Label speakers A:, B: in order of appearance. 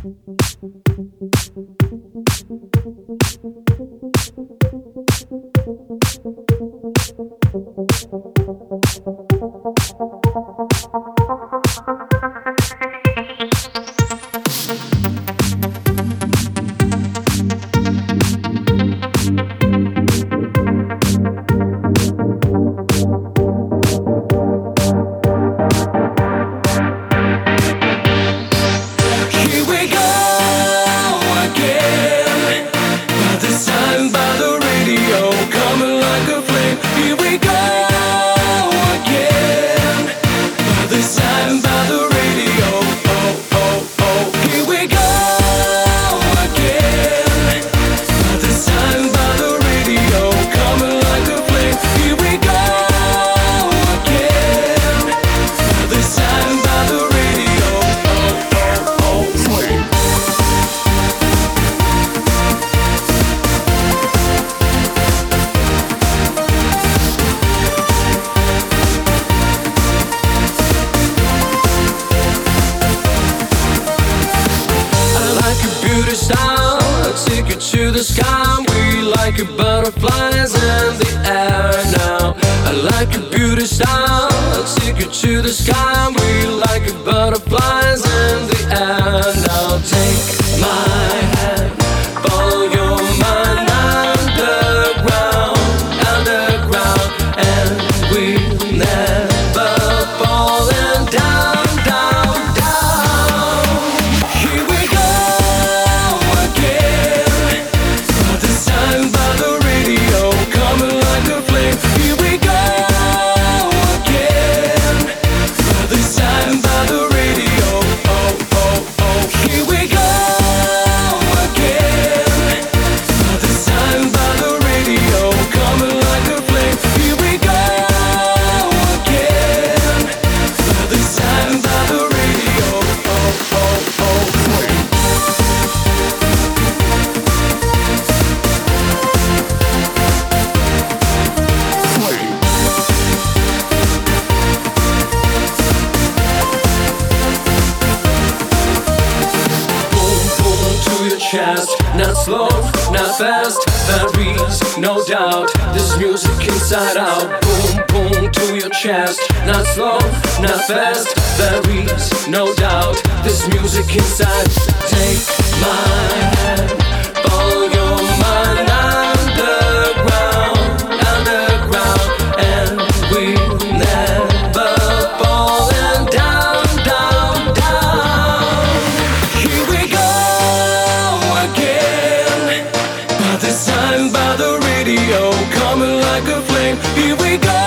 A: To the sky, we like your butterflies in the air now. I like your beauty style. I'll take you to the sky, we like your butterflies in the air now. Take my hand, follow your mind underground, underground, and we'll never falling down, down, down. Here we go again. By the radio, coming like a flame. Here we go again. By the sign, by the radio. Oh, oh, oh. Here we go again. By the sign, by the radio, coming like a flame. Here we go again. By the sign, by the radio. Oh, oh, oh. Chest, not slow, not fast, there is no doubt. This music inside out, boom, boom to your chest. Not slow, not fast, there is no doubt. This music inside. Take my hand, follow your mind underground, underground, and we'll never falling down, down, down. Here we go. By the sign, by the radio, coming like a flame. Here we go.